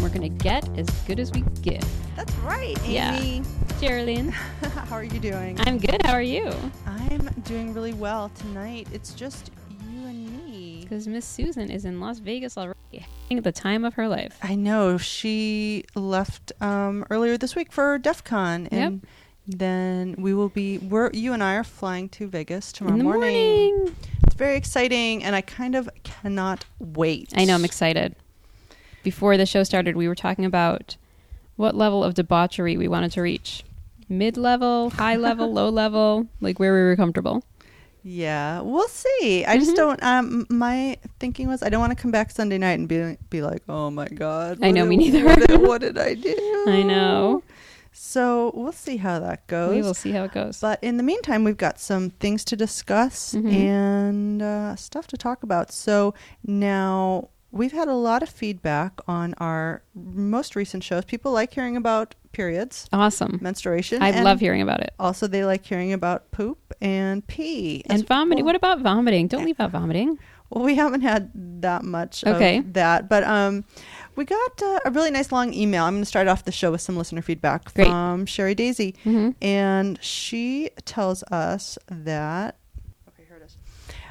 we're going to get as good as we give. That's right, Amy. Yeah. Geraldine. How are you doing? I'm good. How are you? I'm doing really well tonight. It's just you and me. Because Miss Susan is in Las Vegas already, having the time of her life. I know. She left earlier this week for DEF CON. And then you and I are flying to Vegas tomorrow in the morning. It's very exciting, and I kind of cannot wait. I know. I'm excited. Before the show started, we were talking about what level of debauchery we wanted to reach. Mid-level, high level, low level, like where we were comfortable. Yeah, we'll see. I just don't, my thinking was I don't want to come back Sunday night and be like, oh my God. I know, me neither. What did I do? I know. So we'll see how that goes. We will see how it goes. But in the meantime, we've got some things to discuss and stuff to talk about. So now we've had a lot of feedback on our most recent shows. People like hearing about periods. Awesome. Menstruation. I love hearing about it. Also, they like hearing about poop and pee. And vomiting. What about vomiting? Don't leave out vomiting. Well, we haven't had that much of that. But we got a really nice long email. I'm going to start off the show with some listener feedback from Sherry Daisy. And she tells us that... Okay, here it is.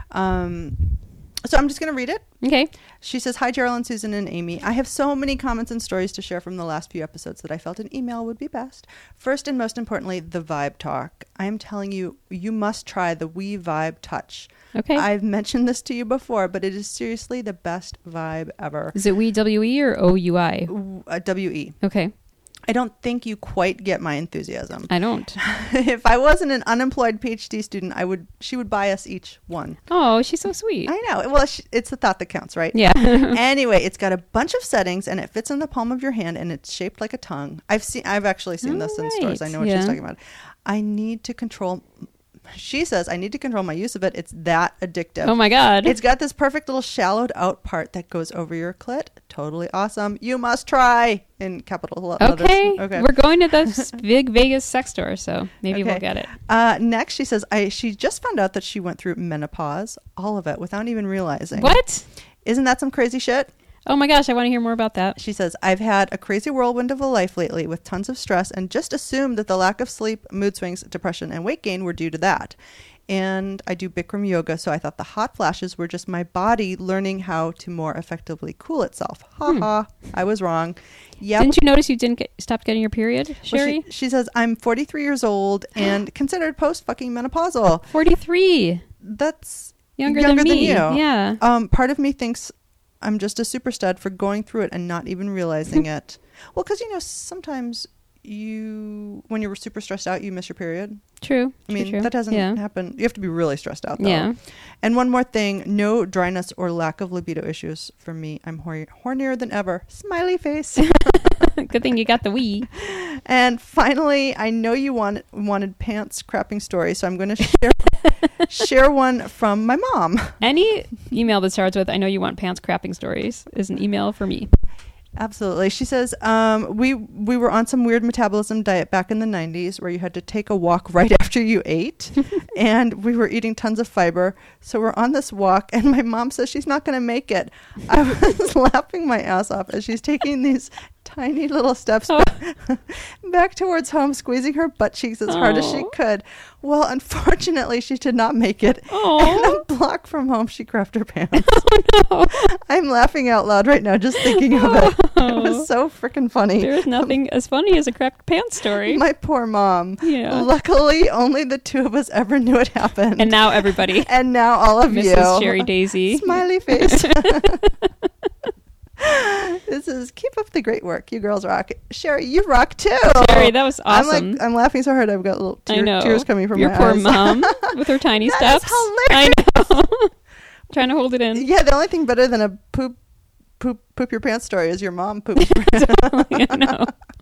So I'm just going to read it. Okay. She says, "Hi, Geraldine, Susan, and Amy. I have so many comments and stories to share from the last few episodes that I felt an email would be best. First and most importantly, the Vibe Talk. I am telling you, you must try the We Vibe Touch. Okay. I've mentioned this to you before, but it is seriously the best vibe ever." Is it We W-E or O-U-I? W-E. Okay. I don't think you quite get my enthusiasm. I don't. If I wasn't an unemployed PhD student, she would buy us each one. Oh, she's so sweet. I know. Well, it's the thought that counts, right? Yeah. Anyway, it's got a bunch of settings, and it fits in the palm of your hand, and it's shaped like a tongue. I've actually seen this in stores. I know what she's talking about. She says, I need to control my use of it. It's that addictive. Oh my God. It's got this perfect little shallowed out part that goes over your clit. Totally awesome. You must try, in capital letters. Okay. We're going to the big Vegas sex store, so maybe we'll get it. Next, she says, she just found out that she went through menopause, all of it, without even realizing. What? Isn't that some crazy shit? Oh my gosh, I want to hear more about that. She says, I've had a crazy whirlwind of a life lately with tons of stress and just assumed that the lack of sleep, mood swings, depression, and weight gain were due to that. And I do Bikram yoga, so I thought the hot flashes were just my body learning how to more effectively cool itself. Ha ha, I was wrong. Yep. Didn't you notice you didn't stop getting your period, Sherry? Well, she says, I'm 43 years old and considered post-fucking menopausal. 43. That's younger than me. You. Yeah. Part of me thinks I'm just a super stud for going through it and not even realizing it. Well, because, sometimes when you're super stressed out, you miss your period. True. I mean, that doesn't happen. You have to be really stressed out, though. Yeah. And one more thing, no dryness or lack of libido issues for me. I'm hornier than ever. Smiley face. Good thing you got the Wii. And finally, I know you wanted pants crapping stories, so I'm going to share one from my mom. Any email that starts with, I know you want pants crapping stories, is an email for me. Absolutely. She says, we were on some weird metabolism diet back in the 90s where you had to take a walk right after you ate. And we were eating tons of fiber. So we're on this walk and my mom says she's not going to make it. I was laughing my ass off as she's taking these tiny little steps back towards home, squeezing her butt cheeks as hard as she could. Well, unfortunately, she did not make it. And a block from home, she crapped her pants. Oh, no. I'm laughing out loud right now just thinking of it. It was so freaking funny. There's nothing as funny as a crapped pants story. My poor mom. Yeah. Luckily, only the two of us ever knew it happened. And now everybody. And now all of you. Mrs. Sherry Daisy. Smiley face. This is keep up the great work. You girls rock. Sherry, you rock too. Sherry, that was awesome. I'm laughing so hard I've got little tears coming from my eyes. Your poor mom with her tiny steps. That's hilarious. I know. Trying to hold it in. Yeah, the only thing better than a poop your pants story is your mom poops. I know.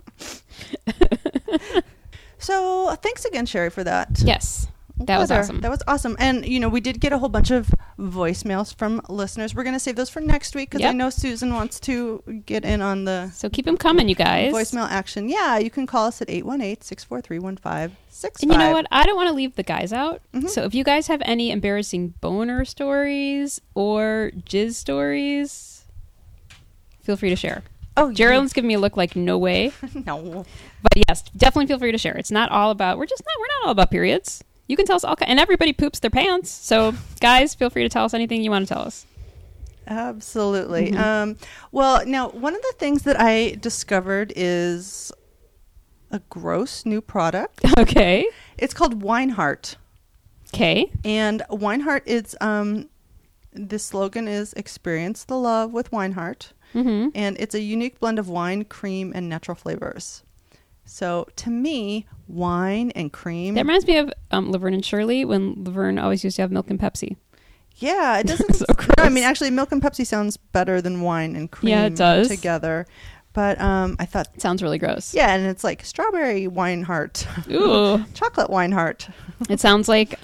So thanks again, Sherry, for that. Yes. That was awesome. That was awesome. And, we did get a whole bunch of voicemails from listeners. We're going to save those for next week because I know Susan wants to get in on the... So keep them coming, you guys. Voicemail action. Yeah, you can call us at 818-643-1565. And you know what? I don't want to leave the guys out. Mm-hmm. So if you guys have any embarrassing boner stories or jizz stories, feel free to share. Oh, Geraldine's giving me a look like no way. no. But yes, definitely feel free to share. It's not all about, we're not all about periods. You can tell us and everybody poops their pants. So guys, feel free to tell us anything you want to tell us. Absolutely. Well, now, one of the things that I discovered is a gross new product. Okay. It's called Wineheart. Okay. And Wineheart is, the slogan is experience the love with Wineheart. Mm-hmm. And it's a unique blend of wine, cream, and natural flavors. So to me, wine and cream. That reminds me of Laverne and Shirley when Laverne always used to have milk and Pepsi. Yeah, it doesn't. So no, I gross. mean, actually, milk and Pepsi sounds better than wine and cream Yeah, it does. together. But I thought, It sounds really gross. yeah, and it's like strawberry Wineheart, Ooh. chocolate Wineheart. It sounds like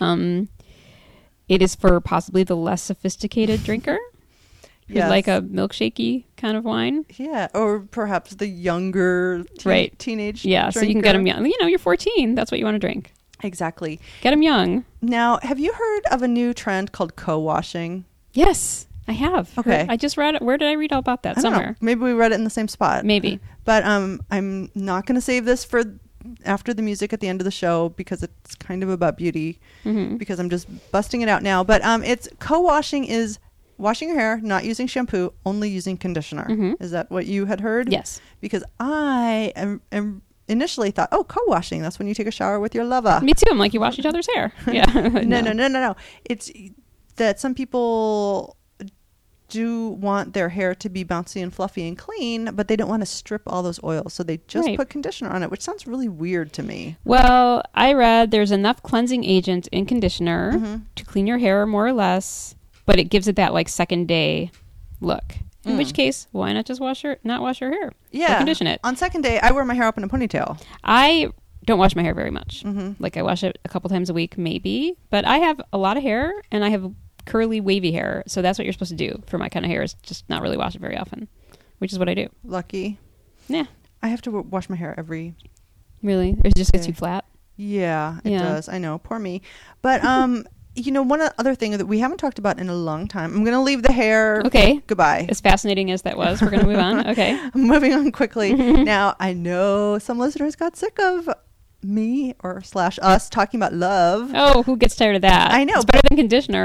it is for possibly the less sophisticated drinker. Who'd Yes. like a milkshakey kind of wine. Yeah, or perhaps the younger Right. teenage. Yeah, so you can get them drinker. young. You know, you're 14. That's what you want to drink. Exactly. Get them young. Now, have you heard of a new trend called co-washing? Yes, I have. Okay. I just read it. Where did I read all about that? I don't know. Somewhere. Maybe we read it in the same spot. Maybe. But I'm not going to save this for after the music at the end of the show because it's kind of about beauty. Mm-hmm. Because I'm just busting it out now. But it's co-washing is washing your hair, not using shampoo, only using conditioner. Mhm. Is that what you had heard? Yes. Because I am initially thought, oh, co-washing, that's when you take a shower with your lover. Me too. I'm like, you wash each other's hair. Yeah. No. It's that some people do want their hair to be bouncy and fluffy and clean, but they don't want to strip all those oils. So they just Right. put conditioner on it, which sounds really weird to me. Well, I read there's enough cleansing agent in conditioner Mhm. to clean your hair more or less, but it gives it that like second day look. In which case, why not just not wash your hair? Or Yeah. condition it. On second day, I wear my hair up in a ponytail. I don't wash my hair very much. Mhm. Like I wash it a couple times a week, maybe. But I have a lot of hair, and I have curly, wavy hair. So that's what you're supposed to do for my kind of hair is just not really wash it very often, which is what I do. Lucky. Yeah, I have to wash my hair every... really. It just gets Okay. too flat. Yeah, it Yeah. does. I know. Poor me. But, you know, one other thing that we haven't talked about in a long time. I'm going to leave the hair. Okay. Goodbye. As fascinating as that was, we're going to move on. Okay. I'm moving on quickly. Now, I know some listeners got sick of me or / us talking about love. Oh, who gets tired of that? I know, It's better than conditioner.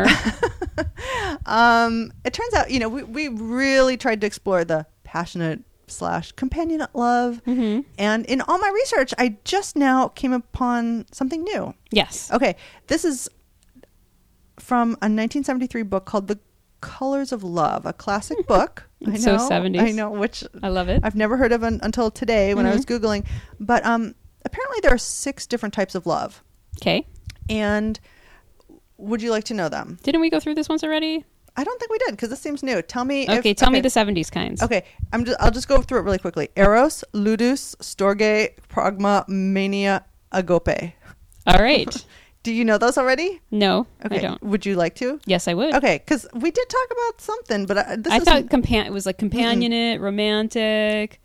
It turns out, you know, we really tried to explore the passionate / companionate love. Hmm. And in all my research, I just now came upon something new. Yes. Okay, this is from a 1973 book called The Colors of Love, a classic book. It's so 70s. I know, which I love it. I've never heard of until today when I was Googling. But apparently there are 6 different types of love. Okay. And would you like to know them? Didn't we go through this once already? I don't think we did because this seems new. Tell me. Okay, tell me the 70s kinds. Okay, I'll just go through it really quickly. Eros, Ludus, Storge, Pragma, Mania, Agape. All right. Do you know those already? No, Okay. I don't. Would you like to? Yes, I would. Okay, because we did talk about something, but I thought it was like companionate, romantic,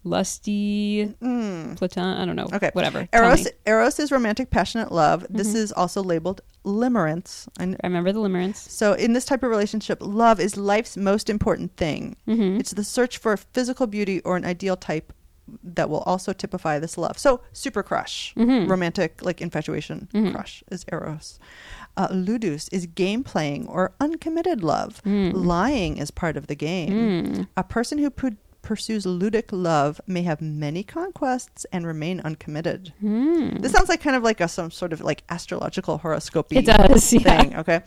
lusty, platon. I don't know. Okay. Whatever. Tell me. Eros is romantic, passionate love. This is also labeled limerence. And I remember the limerence. so in this type of relationship, love is life's most important thing. Mm-hmm. It's the search for physical beauty or an ideal type that will also typify this love. So super crush, romantic, like infatuation crush is Eros. Ludus is game playing or uncommitted love. Lying is part of the game. A person who pursues ludic love may have many conquests and remain uncommitted. This sounds like kind of like some sort of like astrological horoscope It does, yeah. thing. Okay.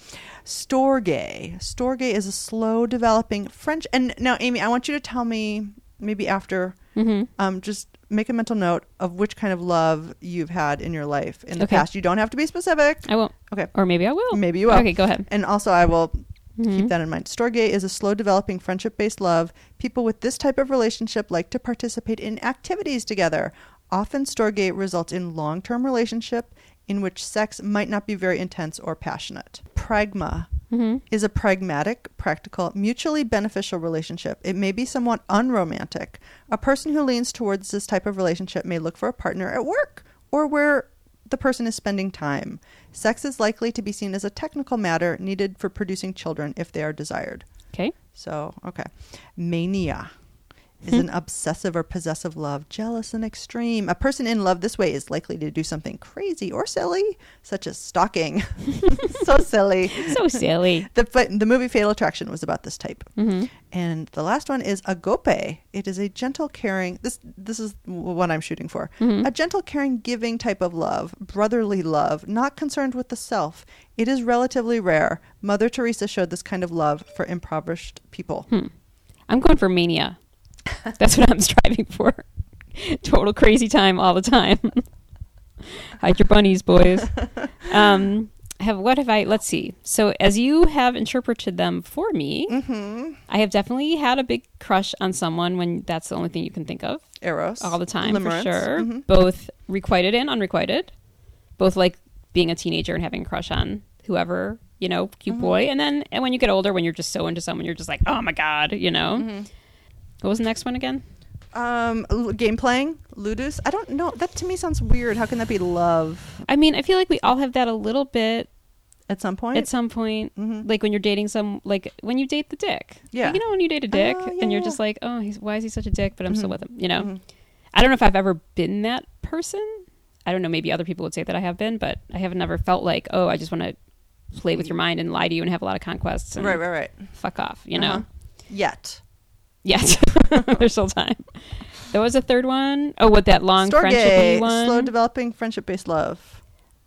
Storge. Storge is a slow developing French. And now, Amy, I want you to tell me maybe after, just make a mental note of which kind of love you've had in your life in the Okay. past. You don't have to be specific. I won't. Okay. Or maybe I will. Maybe you will. Okay, go ahead. And also, I will keep that in mind. Storge is a slow developing friendship based love. People with this type of relationship like to participate in activities together. Often, Storge results in long term relationship in which sex might not be very intense or passionate. Pragma is a pragmatic, practical, mutually beneficial relationship. It may be somewhat unromantic. A person who leans towards this type of relationship may look for a partner at work or where the person is spending time. Sex is likely to be seen as a technical matter needed for producing children if they are desired. Okay. So, okay. Mania is an obsessive or possessive love, jealous and extreme. A person in love this way is likely to do something crazy or silly, such as stalking. So silly. So silly. The movie Fatal Attraction was about this type. Mm-hmm. And the last one is agape. It is a gentle, caring, this is what I'm shooting for. Mm-hmm. A gentle, caring, giving type of love, brotherly love, not concerned with the self. It is relatively rare. Mother Teresa showed this kind of love for impoverished people. I'm going for mania. That's what I'm striving for. Total crazy time all the time. Hide your bunnies, boys. Let's see. So as you have interpreted them for me, I have definitely had a big crush on someone when that's the only thing you can think of. Eros. All the time, Limerence. for sure. Both requited and unrequited. Both like being a teenager and having a crush on whoever, cute boy. And when you get older, when you're just so into someone, you're just like, oh my God, What was the next one again? Game playing, ludus. I don't know. That to me sounds weird. How can that be love? I mean, I feel like we all have that a little bit at some point. Like when you're dating like when you date the dick. Yeah. Like, when you date a dick and you're just like, oh, why is he such a dick? But I'm still with him. I don't know if I've ever been that person. I don't know. Maybe other people would say that I have been, but I have never felt like, oh, I just want to play with your mind and lie to you and have a lot of conquests. And right. Fuck off, know. Yet. Yes, there's still time. There was a third one. Oh, what, that long friendship one? Slow developing friendship-based love.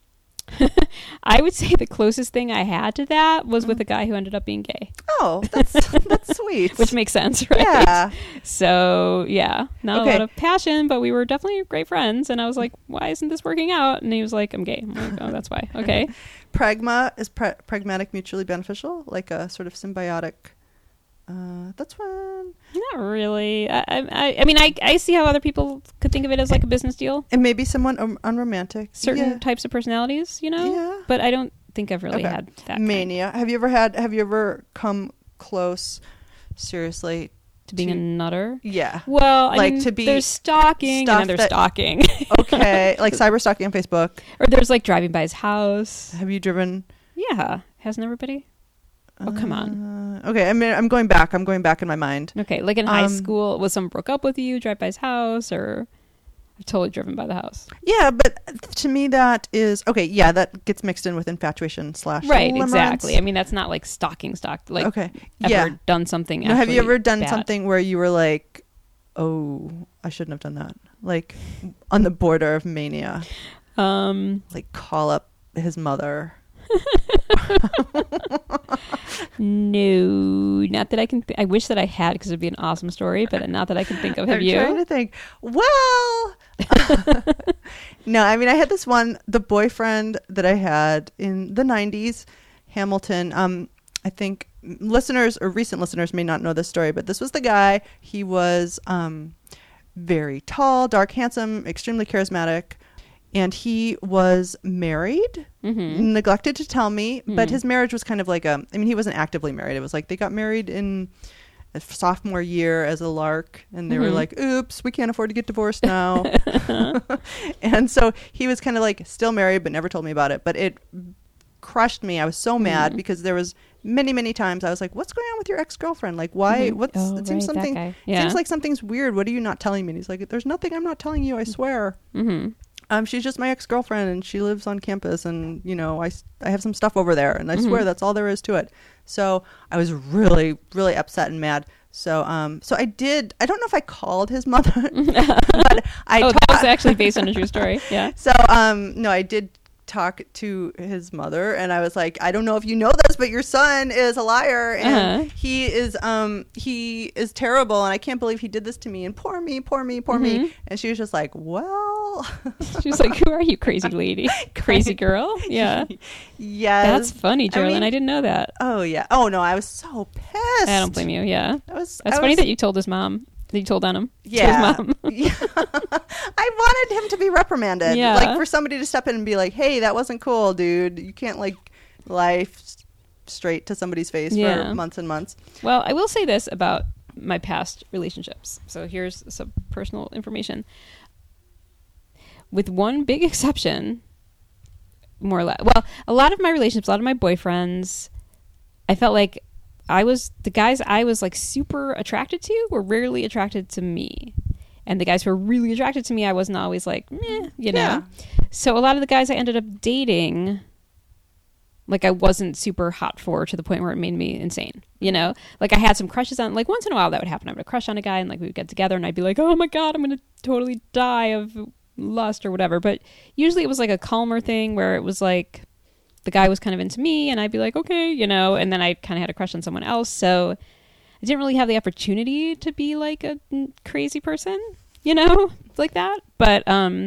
I would say the closest thing I had to that was with a guy who ended up being gay. Oh, that's sweet. Which makes sense, right? Yeah. So, yeah, not a lot of passion, but we were definitely great friends. And I was like, why isn't this working out? And he was like, I'm gay. I'm like, oh, that's why. Okay. Pragma is pragmatic, mutually beneficial, like a sort of symbiotic. That's one. Not really. I mean, I see how other people could think of it as like a business deal. And maybe someone unromantic. Certain types of personalities, Yeah. But I don't think I've really had that mania. Have you ever come close, seriously, to being a nutter? Yeah. Well, like to be there's stalking and then there's stalking. Okay, like cyber stalking on Facebook. Or there's like driving by his house. Have you driven? Yeah. Hasn't everybody? Oh, come on. Okay, I mean, I'm going back in my mind. Okay, like in high school, was someone broke up with you, drive by his house, or I've totally driven by the house? Yeah, but to me that is, okay, yeah, that gets mixed in with infatuation / Right, limerence. exactly. I mean, that's not like stalking, like okay. ever done something No, have you ever done bad? something where you were like, oh, I shouldn't have done that? Like on the border of mania. Like call up his mother. No, not that I can. I wish that I had, because it'd be an awesome story, but not that I can think of. Have you? I'm trying to think. Well, no. I mean, I had this one. The boyfriend that I had in the '90s, Hamilton. I think listeners or recent listeners may not know this story, but this was the guy. He was very tall, dark, handsome, extremely charismatic. And he was married, neglected to tell me, but his marriage was kind of like he wasn't actively married. It was like they got married in a sophomore year as a lark, and they were like, oops, we can't afford to get divorced now. And so he was kind of like still married, but never told me about it. But it crushed me. I was so mad because there was many times I was like, what's going on with your ex-girlfriend? Like, why? It seems something, seems like something's weird. What are you not telling me? And he's like, there's nothing I'm not telling you, I swear. She's just my ex-girlfriend, and she lives on campus, and I have some stuff over there, and I swear that's all there is to it. So I was really upset and mad. So I did. I don't know if I called his mother, but that was actually based on a true story. Yeah. So no, I did talk to his mother, and I was like, I don't know if you know this, but your son is a liar, and he is terrible, and I can't believe he did this to me, and poor me. And she was just like, well, she was like, who are you, crazy lady, crazy girl? Yeah. Yes, that's funny, Geraldine. I didn't know that. Oh yeah. Oh no, I was so pissed. I don't blame you. Yeah, that's funny that you told his mom. You told on him. Yeah. To his mom. Yeah. I wanted him to be reprimanded. Yeah. Like for somebody to step in and be like, hey, that wasn't cool, dude. You can't like lie straight to somebody's face for months and months. Well, I will say this about my past relationships. So here's some personal information. With one big exception, more or less. Well, a lot of my relationships, a lot of my boyfriends, I felt like the guys I was like super attracted to were rarely attracted to me. And the guys who were really attracted to me, I wasn't always like, meh, you know? Yeah. So a lot of the guys I ended up dating, like I wasn't super hot for, to the point where it made me insane, you know? Like I had some crushes on, like once in a while that would happen. I would have a crush on a guy and like we would get together and I'd be like, oh my God, I'm going to totally die of lust or whatever. But usually it was like a calmer thing where it was like the guy was kind of into me and I'd be like, okay, you know? And then I kind of had a crush on someone else. So I didn't really have the opportunity to be like a crazy person, you know, like that. But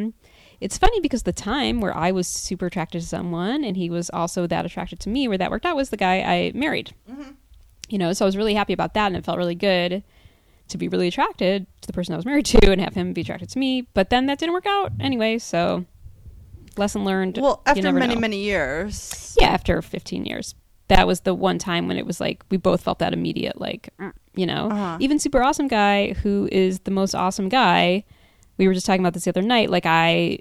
it's funny because the time where I was super attracted to someone and he was also that attracted to me, where that worked out, was the guy I married. Mm-hmm. You know, so I was really happy about that, and it felt really good to be really attracted to the person I was married to and have him be attracted to me. But then that didn't work out anyway, so lesson learned. Well, after many years. Yeah, after 15 years. That was the one time when it was like we both felt that immediate, like, you know, even super awesome guy who is the most awesome guy. We were just talking about this the other night. Like I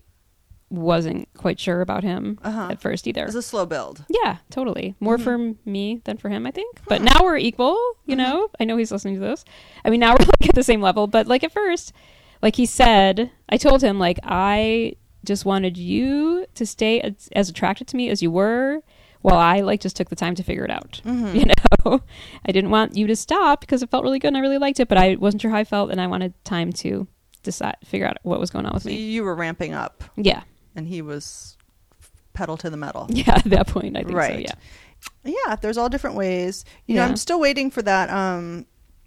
wasn't quite sure about him at first either. It was a slow build. Yeah, totally. More for me than for him, I think. But now we're equal, you know. I know he's listening to this. I mean, now we're like at the same level. But like at first, like he said, I told him like I just wanted you to stay as attracted to me as you were, while I like just took the time to figure it out. Mm-hmm. You know, I didn't want you to stop because it felt really good and I really liked it, but I wasn't sure how I felt and I wanted time to figure out what was going on with me. You were ramping up. Yeah. And he was pedal to the metal. Yeah, at that point, I think so, yeah. Yeah, there's all different ways. You know, I'm still waiting for that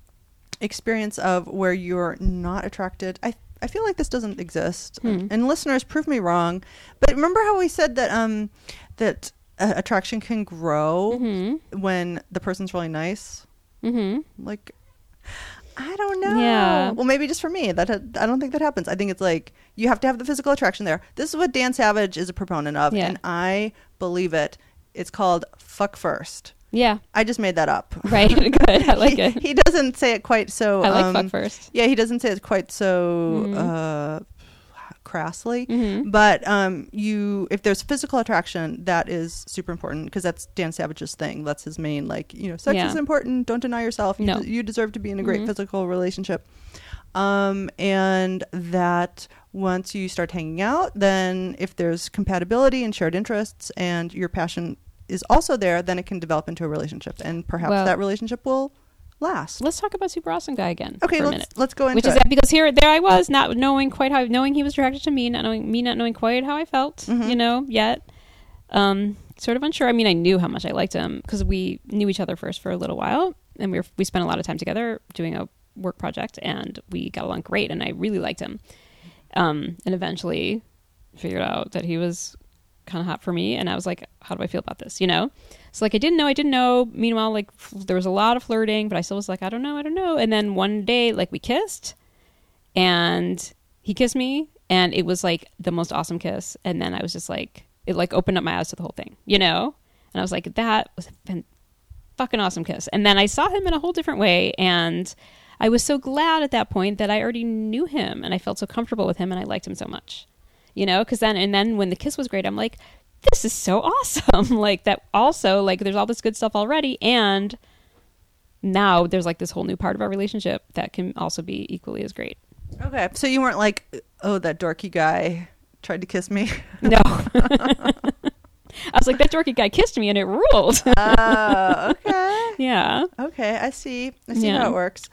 experience of where you're not attracted. I feel like this doesn't exist. And listeners, prove me wrong. But remember how we said that that attraction can grow when the person's really nice? Like, I don't know. Yeah. Well, maybe just for me. I don't think that happens. I think it's like you have to have the physical attraction there. This is what Dan Savage is a proponent of, and I believe it. It's called fuck first. Yeah. I just made that up. Right. Good. I like it. He doesn't say it quite so... I like fuck first. Yeah, he doesn't say it quite so crassly. But if there's physical attraction, that is super important because that's Dan Savage's thing. That's his main, like, you know, sex is important. Don't deny yourself. You deserve to be in a great physical relationship. And that once you start hanging out, then if there's compatibility and shared interests and your passion is also there, then it can develop into a relationship, and perhaps that relationship will last. Let's talk about super awesome guy again. Okay, for a minute. Let's go into which is that because there I was not knowing he was attracted to me, not knowing quite how I felt, you know, yet. Sort of unsure. I mean, I knew how much I liked him because we knew each other first for a little while, and we spent a lot of time together doing a work project, and we got along great, and I really liked him. And eventually figured out that he was kind of hot for me, and I was like, how do I feel about this, you know? So like I didn't know. Meanwhile, like there was a lot of flirting, but I still was like, I don't know. And then one day, like we kissed, and he kissed me, and it was like the most awesome kiss. And then I was just like, it like opened up my eyes to the whole thing, you know? And I was like, that was a fucking awesome kiss. And then I saw him in a whole different way, and I was so glad at that point that I already knew him, and I felt so comfortable with him, and I liked him so much. You know, because then when the kiss was great, I'm like, this is so awesome. Like that also, like there's all this good stuff already. And now there's like this whole new part of our relationship that can also be equally as great. Okay. So you weren't like, oh, that dorky guy tried to kiss me. No. I was like, that dorky guy kissed me and it ruled. Okay. Yeah. Okay. I see how it works.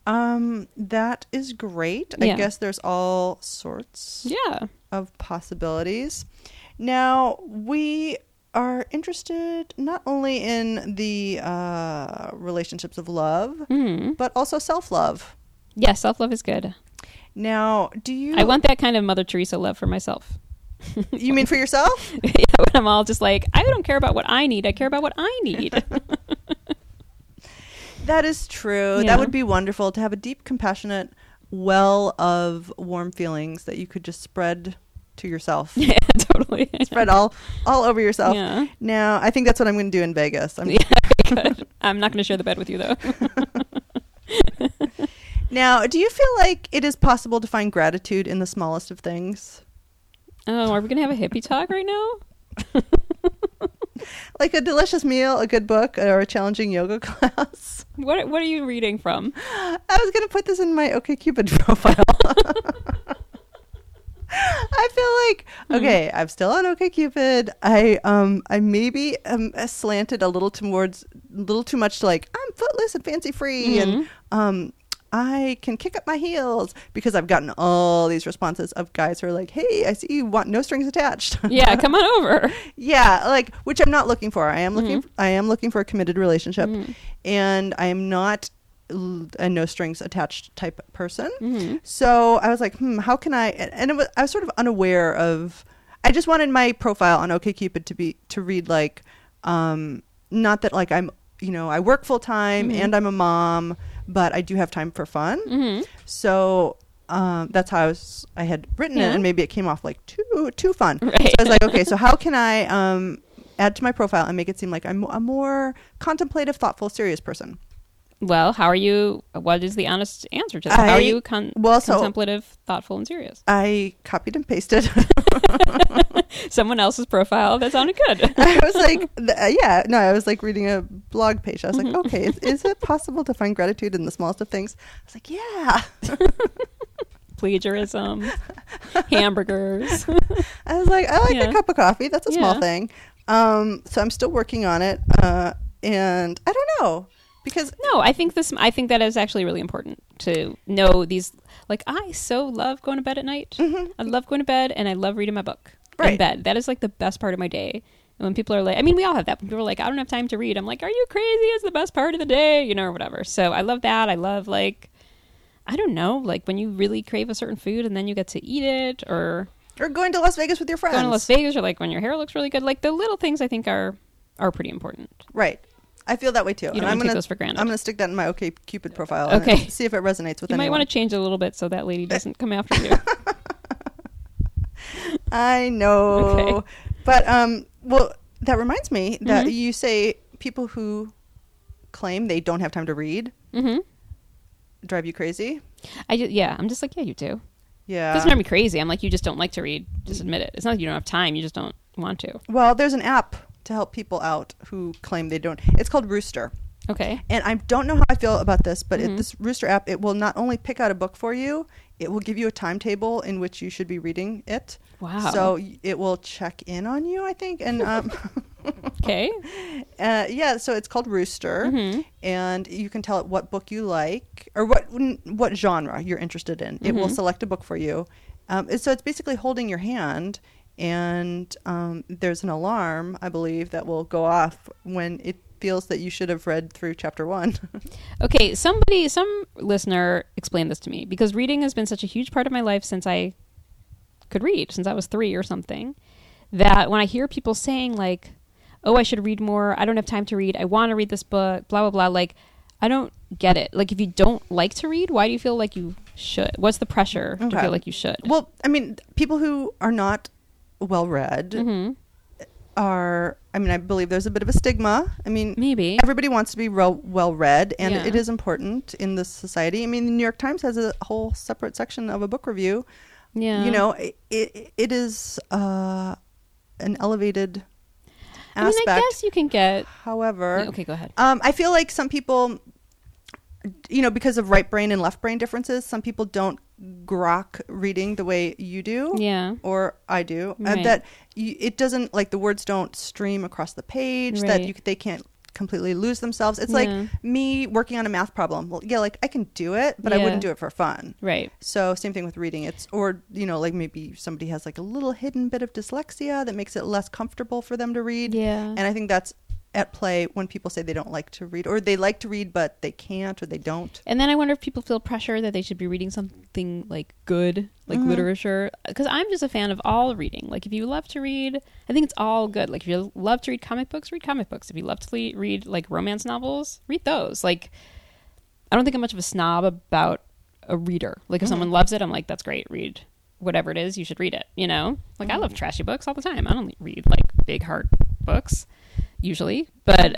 That is great. I guess there's all sorts of possibilities. Now, we are interested not only in the relationships of love, but also self-love. Yeah, self-love is good. Now, I want that kind of Mother Teresa love for myself. You mean for yourself? Yeah, when I'm all just like, I don't care about what I need. I care about what I need. That is true. Yeah. That would be wonderful to have a deep, compassionate well of warm feelings that you could just spread to yourself. Yeah, totally. Spread all over yourself. Yeah. Now, I think that's what I'm going to do in Vegas. Yeah, good. I'm not going to share the bed with you, though. Now, do you feel like it is possible to find gratitude in the smallest of things? Oh, are we going to have a hippie talk right now? Like a delicious meal, a good book, or a challenging yoga class. What are you reading from? I was going to put this in my OkCupid profile. I feel like, okay, I'm still on OkCupid. I maybe slanted a little too much to like, I'm footless and fancy free, and I can kick up my heels, because I've gotten all these responses of guys who are like, hey, I see you want no strings attached. Yeah, come on over. Yeah, like, which I'm not looking for. I am looking for a committed relationship, and I am not a no strings attached type person. So I was like, how can I? And I was sort of unaware of. I just wanted my profile on OkCupid to read like, not that like I'm, I work full time and I'm a mom, but I do have time for fun. So that's how I had written it, and maybe it came off like too fun. Right. So I was like, okay, so how can I add to my profile and make it seem like I'm a more contemplative, thoughtful, serious person? Well, how are you? What is the honest answer to that? How are you contemplative, thoughtful, and serious? I copied and pasted someone else's profile. That sounded good. I was like, I was like reading a blog page. I was like, okay, is it possible to find gratitude in the smallest of things? I was like, yeah. Plagiarism, hamburgers. I was like, I like a cup of coffee. That's a small thing. So I'm still working on it. And I don't know. Because I think that is actually really important to know these. Like, I so love going to bed at night. I love going to bed, and I love reading my book in bed. That is like the best part of my day. And when people are like, I mean, we all have that. When people are like, I don't have time to read. I'm like, are you crazy? It's the best part of the day, or whatever. So I love that. I love, like, I don't know, like when you really crave a certain food and then you get to eat it, or going to Las Vegas with your friends. Going to Las Vegas, or like when your hair looks really good. Like the little things I think are pretty important. Right. I feel that way too. You don't want to take those for granted. I'm going to stick that in my OkCupid profile. Okay. And see if it resonates with anyone. You might want to change it a little bit so that lady doesn't come after you. I know. Okay. But, well, that reminds me that you say people who claim they don't have time to read drive you crazy. I'm just like, yeah, you do. Yeah. It doesn't drive me crazy. I'm like, you just don't like to read. Just admit it. It's not like you don't have time. You just don't want to. Well, there's an app to help people out who claim they don't. It's called Rooster. Okay. And I don't know how I feel about this, but this Rooster app, it will not only pick out a book for you, it will give you a timetable in which you should be reading it. Wow. So it will check in on you, I think. And okay. So it's called Rooster, and you can tell it what book you like or what genre you're interested in. It will select a book for you. So it's basically holding your hand. And there's an alarm, I believe, that will go off when it feels that you should have read through chapter 1. Okay, some listener explained this to me, because reading has been such a huge part of my life since I could read, since I was 3 or something, that when I hear people saying like, oh, I should read more, I don't have time to read, I want to read this book, blah, blah, blah, like, I don't get it. Like, if you don't like to read, why do you feel like you should? What's the pressure to feel like you should? Well, I mean, people who are not well-read I believe there's a bit of a stigma. I mean, maybe everybody wants to be well-read, and it is important in this society. I mean, the New York Times has a whole separate section of a book review. Yeah. It is an elevated aspect. I mean, I guess you can get... However... Okay, go ahead. I feel like some people, because of right brain and left brain differences, some people don't grok reading the way you do, or I do, that it doesn't, like, the words don't stream across the page, that they can't completely lose themselves. It's like me working on a math problem. Well, like, I can do it, but I wouldn't do it for fun. Right. So same thing with reading. Or like maybe somebody has like a little hidden bit of dyslexia that makes it less comfortable for them to read. Yeah. And I think that's at play when people say they don't like to read, or they like to read but they can't, or they don't. And then I wonder if people feel pressure that they should be reading something like good, like literature, because I'm just a fan of all reading. Like, if you love to read, I think it's all good. Like, if you love to read comic books, read comic books. If you love to read like romance novels, read those. Like, I don't think I'm much of a snob about a reader. Like, if someone loves it, I'm like, that's great, read whatever it is, you should read it, like I love trashy books all the time. I don't read like big hard books usually, but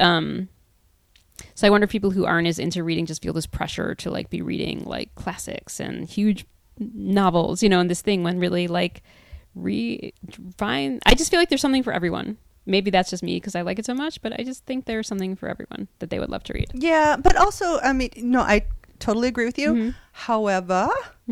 so I wonder if people who aren't as into reading just feel this pressure to like be reading like classics and huge novels, and this thing, when really like I just feel like there's something for everyone. maybe that's just me because I like it so much, but I just think there's something for everyone that they would love to read. Yeah, but also, I mean, no, I totally agree with you. Mm-hmm. However,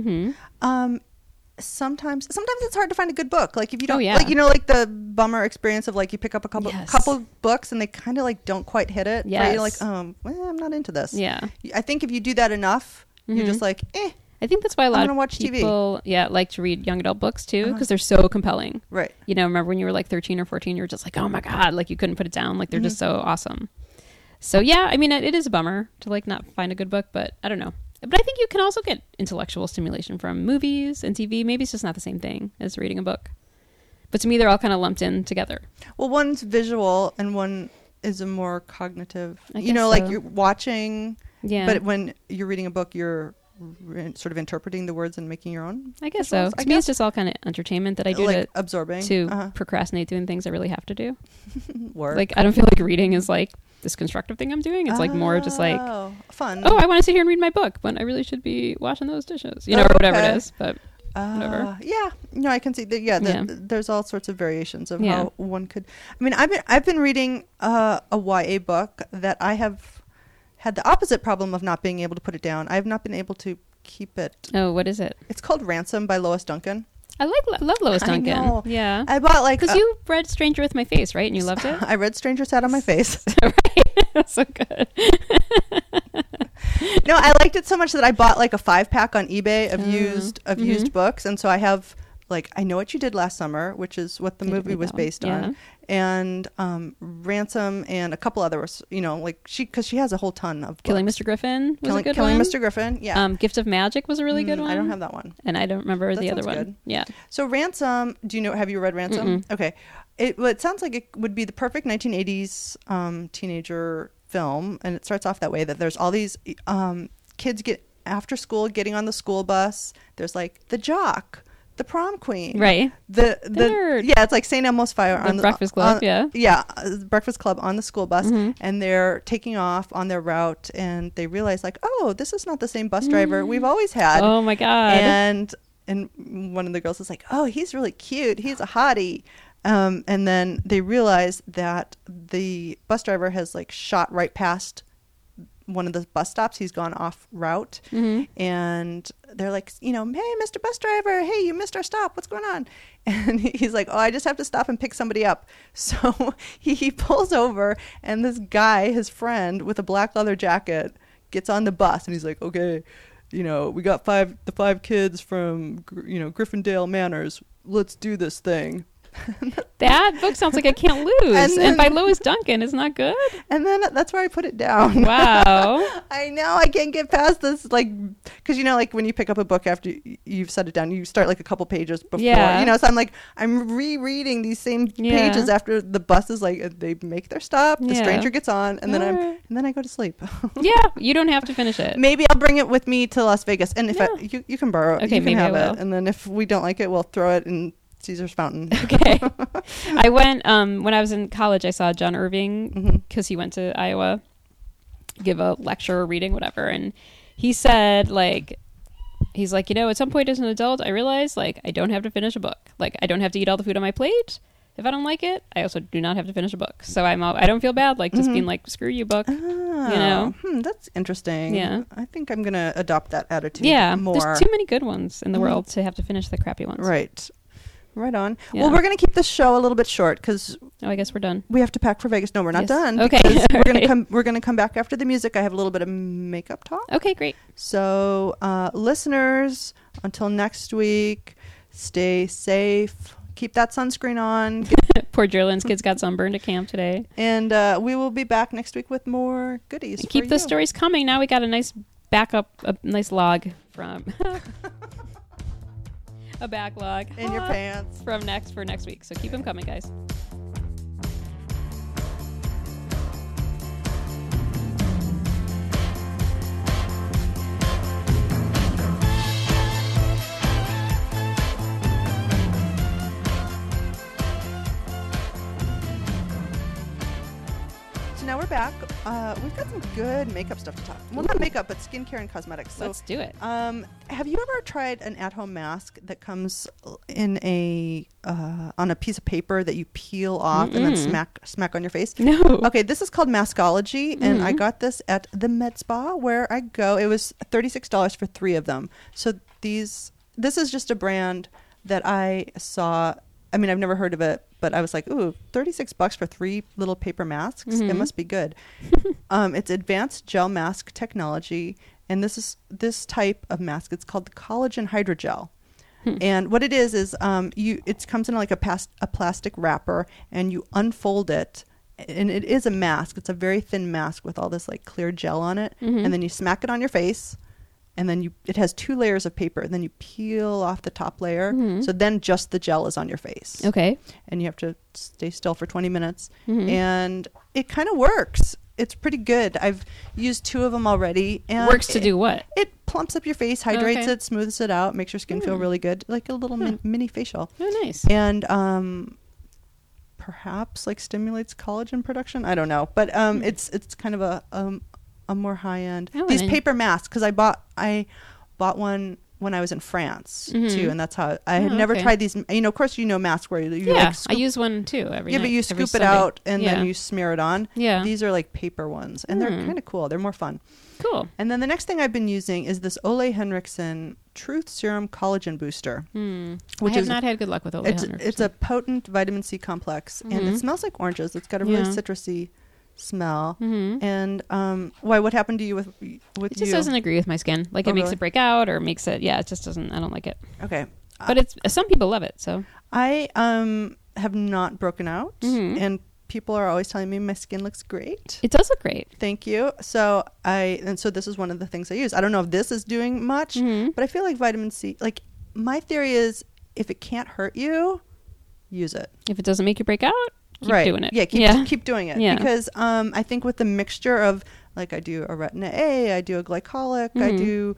sometimes it's hard to find a good book. Like if you don't, Oh, yeah. like, you know, like the bummer experience of like you pick up a couple Yes. books and they kind of like don't quite hit it. Right? Yes. You're like, well, I'm not into this. Yeah. I think if you do that enough, you're just like, I think that's why a lot gonna of watch TV. people, like to read young adult books too, because they're so compelling. right. You know, remember when you were like 13 or 14, you were just like, oh my God, like you couldn't put it down. Like they're just so awesome. So yeah, I mean, it is a bummer to like not find a good book, but I don't know. But I think you can also get intellectual stimulation from movies and TV. Maybe it's just not the same thing as reading a book. But to me, they're all kind of lumped in together. Well, one's visual and one is a more cognitive. I You know, guess like so. you're watching, Yeah. but when you're reading a book, you're sort of interpreting the words and making your own. I guess visuals, so. To me, it's just all kind of entertainment that I do like absorbing to procrastinate doing things I really have to do. work. Like, I don't feel like reading is like this constructive thing I'm doing. It's like more just like, fun. oh, I want to sit here and read my book when I really should be washing those dishes, you know, or whatever it is. But whatever. Yeah, no, I can see that. Yeah, Yeah. there's all sorts of variations of Yeah. how one could. I mean, I've been reading a YA book that I have had the opposite problem of not being able to put it down. I have not been able to keep it. Oh, what is it? It's called Ransom by Lois Duncan. I love Lois I Duncan. know. Yeah. I bought like Because you read Stranger with My Face, right? And you loved it? I read Stranger Sat on My Face. Right. That's so good. No, I liked it so much that I bought like a 5-pack on eBay of used books, and so I have like I Know What You Did Last Summer, which is what the I didn't movie read was that one. based Yeah. on, and Ransom and a couple others. You know, like because she has a whole ton of Killing books. Mr. Griffin was a good Killing one. Mr. Griffin. Yeah, Gift of Magic was a really good one. I don't have that one. And I don't remember That the other sounds one. good. Yeah. So Ransom, have you read Ransom? Okay. It sounds like it would be the perfect 1980s teenager film, and it starts off that way, that there's all these kids get after school getting on the school bus. There's like the jock, the prom queen, Right. the nerd. yeah, it's like St. Elmo's Fire The on the Breakfast Club, yeah. Breakfast Club on the school bus, Mm-hmm. and they're taking off on their route, and they realize like, oh, this is not the same bus driver we've always had. Oh my God. And one of the girls is like, oh, he's really cute. He's a hottie. And then they realize that the bus driver has like shot right past one of the bus stops. He's gone off route. And they're like, hey, Mr. Bus Driver, hey, you missed our stop. What's going on? And he's like, oh, I just have to stop and pick somebody up. So he pulls over, and this guy, his friend with a black leather jacket, gets on the bus, and he's like, okay, we got the five kids from, Gryffindale Manors. Let's do this thing. That book sounds like I Can't Lose. And by Lois Duncan. Isn't that good? And then that's where I put it down. Wow. I know. I can't get past this. Like, because, like when you pick up a book after you've set it down, you start like a couple pages before. Yeah. So I'm rereading these same Yeah. pages after the bus is like, they make their stop, the Yeah. stranger gets on, and then Alright. and then I go to sleep. Yeah. You don't have to finish it. Maybe I'll bring it with me to Las Vegas. And if Yeah. you can borrow it, Okay, you can maybe I have will. it. And then if we don't like it, we'll throw it in Caesar's Fountain. Okay. I went, when I was in college, I saw John Irving because he went to Iowa, give a lecture or reading, whatever. And he said, he's like, at some point as an adult, I realized, I don't have to finish a book. I don't have to eat all the food on my plate. If I don't like it, I also do not have to finish a book. So I don't feel bad, just being like, screw you, book. Oh, that's interesting. Yeah. I think I'm going to adopt that attitude Yeah. more. There's too many good ones in the world to have to finish the crappy ones. Right. Right on. Yeah. Well, we're going to keep this show a little bit short because Oh, I guess we're done. we have to pack for Vegas. No, we're not Yes. done. Okay. because We're going to Alright. come. We're going to come back after the music. I have a little bit of makeup talk. Okay, great. So, listeners, until next week, stay safe. Keep that sunscreen on, Poor Jerlin's kids got sunburned at camp today. and we will be back next week with more goodies. Keep for the you. stories coming. Now we got a nice backup, a nice log from a backlog in your pants. from next week. So keep them coming, guys. Now we're back. we've got some good makeup stuff to talk. Well, not makeup, but skincare and cosmetics. So, let's do it. Have you ever tried an at-home mask that comes in on a piece of paper that you peel off and then smack on your face? No. Okay, this is called Maskology, and I got this at the Med Spa where I go. It was $36 for 3 of them. So this is just a brand that I saw. I mean, I've never heard of it, but I was like, ooh, $36 for 3 little paper masks. It must be good. It's advanced gel mask technology, and this type of mask. It's called the collagen hydrogel. And what it is it comes in like a plastic wrapper, and you unfold it, and it is a mask. It's a very thin mask with all this like clear gel on it, and then you smack it on your face. And then it has 2 layers of paper. And then you peel off the top layer. So then just the gel is on your face. Okay. And you have to stay still for 20 minutes. And it kind of works. It's pretty good. I've used 2 of them already. And works to do what? It plumps up your face, hydrates Okay. it, smooths it out, makes your skin feel really good. Like a little mini facial. Oh, nice. And perhaps like stimulates collagen production. I don't know. But it's kind of a more high end. These paper masks, because I bought one when I was in France too, and that's how I had never tried these. Of course, masks where you like I use one too every night. but you scoop it out and then you smear it on. Yeah, these are like paper ones, and they're kind of cool. They're more fun. Cool. And then the next thing I've been using is this Ole Henriksen Truth Serum Collagen Booster, which I have not had good luck with Ole Henriksen. It's a potent vitamin C complex, and it smells like oranges. It's got a really citrusy smell. And why? What happened to you with it just doesn't agree with my skin. Like it makes it break out, or makes it. Yeah, it just doesn't. I don't like it. Okay, but some people love it. So I have not broken out, and people are always telling me my skin looks great. It does look great. Thank you. So so this is one of the things I use. I don't know if this is doing much, but I feel like vitamin C. Like my theory is, if it can't hurt you, use it. If it doesn't make you break out. Keep doing it. Yeah, keep doing it. Because I think with the mixture of, like, I do a retina A, I do a glycolic, I do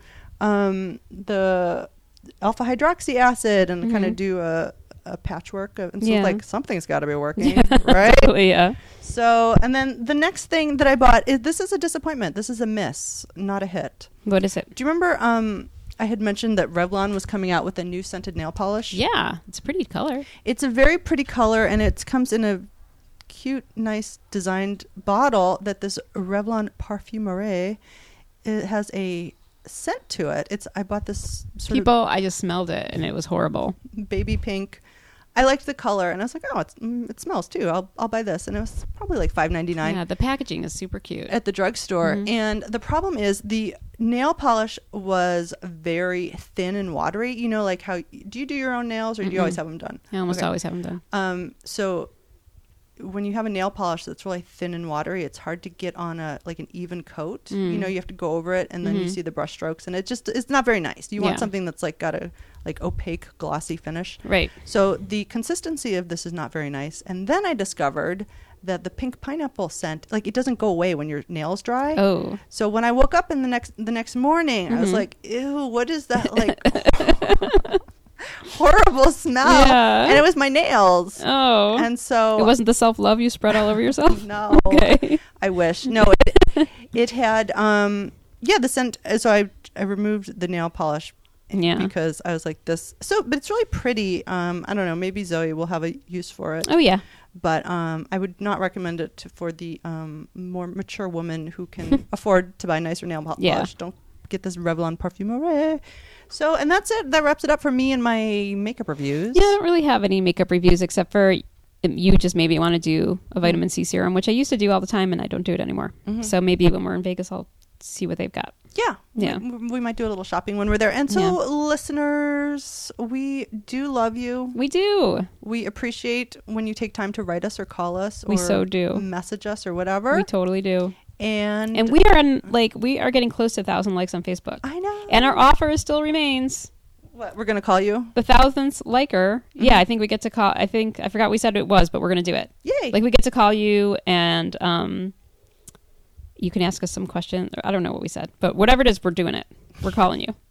the alpha hydroxy acid, and kind of do a patchwork. And so, like, something's got to be working, right? Totally, yeah. So, and then the next thing that I bought this is a disappointment. This is a miss, not a hit. What is it? Do you remember I had mentioned that Revlon was coming out with a new scented nail polish? Yeah, it's a pretty color. It's a very pretty color, and it comes in a cute, nice designed bottle that this Revlon Parfumerie, it has a scent to it. I bought this I just smelled it, and it was horrible. Baby pink. I liked the color, and I was like, oh, it smells too. I'll buy this. And it was probably like $5.99. Yeah, the packaging is super cute. At the drugstore. And the problem is the nail polish was very thin and watery. Like how, do you do your own nails, or do you always have them done? I almost always have them done. So when you have a nail polish that's really thin and watery, it's hard to get on an even coat. You have to go over it, and then you see the brush strokes, and it's not very nice. You want something that's like got a opaque, glossy finish. Right. So the consistency of this is not very nice. And then I discovered that the pink pineapple scent, like, it doesn't go away when your nails dry. Oh. So when I woke up in the next morning, I was like, ew, what is that like horrible smell? Yeah. And it was my nails. Oh. And so it wasn't the self-love you spread all over yourself? No. Okay. I wish. No, it had the scent. So I removed the nail polish. Yeah. Because I was like this. But it's really pretty. I don't know. Maybe Zoe will have a use for it. Oh, yeah. But I would not recommend it for the more mature woman who can afford to buy nicer nail polish. Yeah. Don't get this Revlon Parfumerie. So, and that's it. That wraps it up for me and my makeup reviews. Yeah, I don't really have any makeup reviews except for you just maybe want to do a vitamin C serum, which I used to do all the time, and I don't do it anymore. So maybe when we're in Vegas, I'll see what they've got. Yeah. We might do a little shopping when we're there. And so, listeners, we do love you. We do. We appreciate when you take time to write us or call us. We so do. Message us or whatever. We totally do. And we are getting close to 1,000 likes on Facebook. I know. And our offer still remains. What, we're going to call you? The 1,000th liker. Yeah, I think we get to call. I forgot we said it was, but we're going to do it. Yay. Like, we get to call you, and you can ask us some questions. I don't know what we said, but whatever it is, we're doing it. We're calling you.